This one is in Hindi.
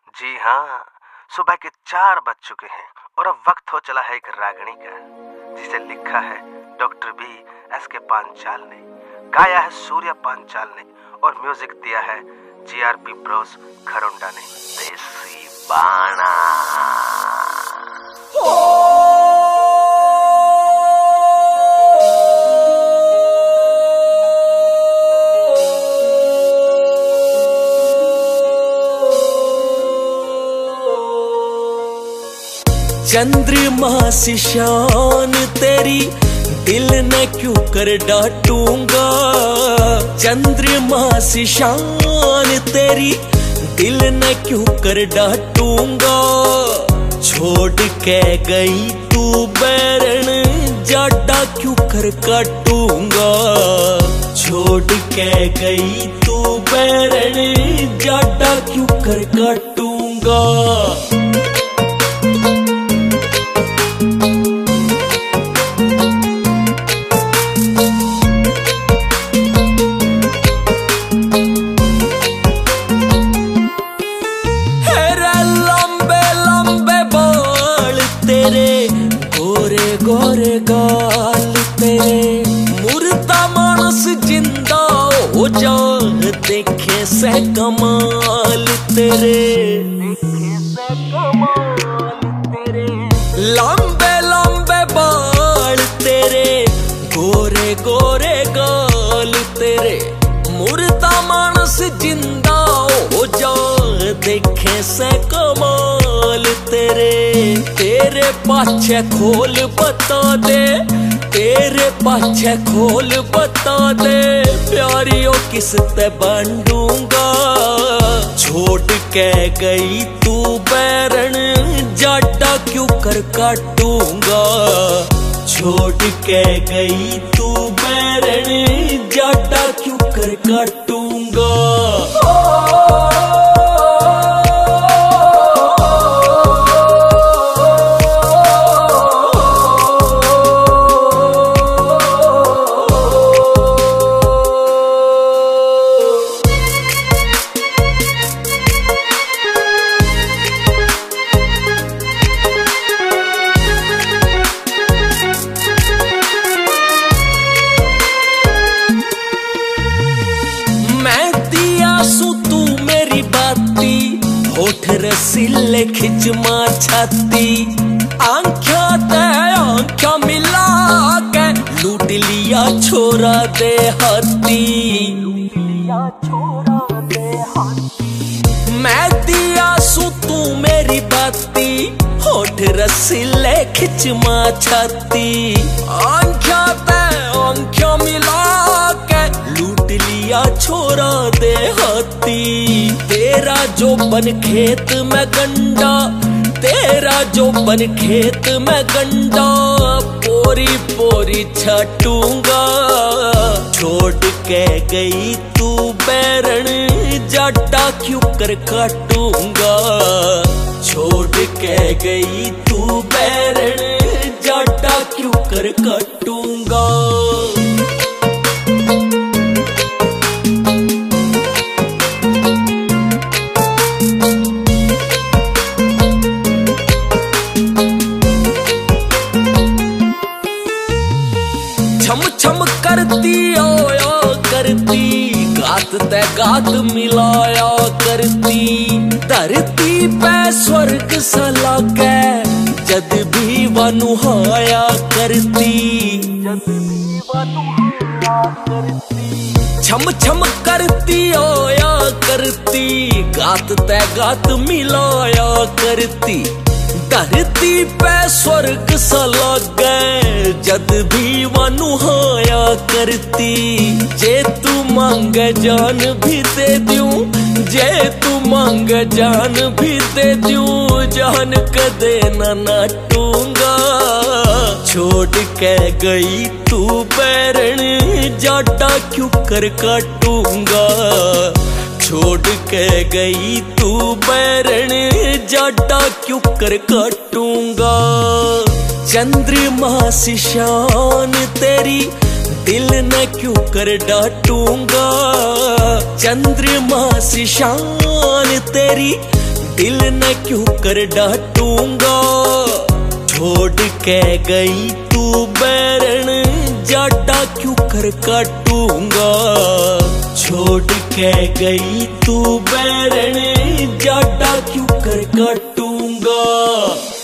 जी हाँ, सुबह के 4 बज चुके हैं और अब वक्त हो चला है एक रागनी का, जिसे लिखा है डॉक्टर बी एस के पांचाल ने, गाया है सूर्या पांचाल ने और म्यूजिक दिया है जीआरपी ब्रोस खरोंडा ने। देसी बाणा चंद्रमा सी शान तेरी दिल न क्यों कर डांटूंगा। चंद्रमा सी शान तेरी दिल न क्यों कर डांटूंगा। छोड़ के गई तू बैरन जाडा क्यों कर काटूंगा। छोड़ के गई तू बैरन जाडा क्यों कर काटूंगा। गोरे गाल तेरे मुर्दा मानस जिंदा हो जा देखे से कमाल तेरे। लंबे लंबे बाल तेरे गोरे गोरे गाल तेरे मुर्दा मानस जिंदा हो जा देखे से कमाल तेरे। तेरे पाछे खोल बता दे, तेरे पाछे खोल बता दे प्यारियों किस ते बांटूंगा। छोड़ के गई तू बैरन जाडा क्यों कर काटूंगा। छोड़ के गई तू बैरन जाडा क्यों कर काटूंगा। होठ रसीले खिचमा छाती आंख्या ते आंख्या मिला के लूट लिया छोरा दे हाथी। मैं दिया सू तू मेरी बाती होठ रसीले खिचमा छाती आंख्या ते आंख्या मिला के लूट लिया छोरा दे हाथी। तेरा जो बन खेत में गंडा, तेरा जो बन खेत में गंडा पोरी पोरी छाटूंगा। छोड़ के गई तू बैरन जाडा क्यों कर काटूंगा। छोड़ के गई तू बैरन जाडा क्यों कर काटूंगा। छम छम करती आया करती गात ते गात मिलाया करती। धरती पे स्वर्ग सा लागे जद भी वनुहाया करती। छम छम करती आया करती गात ते गात मिलाया करती। धरती पे स्वर्ग सा लागे जद भी वनुहाया करती। जे तू मांगे जान भी दे दूं, जे तू मांगे जान भी दे दूं जान कदे ना नाटूंगा। छोड़ के गई तू बैरन जाडा क्यों कर काटूंगा। छोड़ के गई तू बैरन जाडा क्यों कर काटूंगा। चंद्रमा सी शान तेरी दिल न क्यों कर डांटूंगा। चंद्रमा सी शान तेरी दिल न क्यों कर डांटूंगा, छोड़ के गई तू बैरन जाटा क्यों कर काटूंगा, छोड़ के गई तू बैरन जाटा क्यों कर काटूंगा।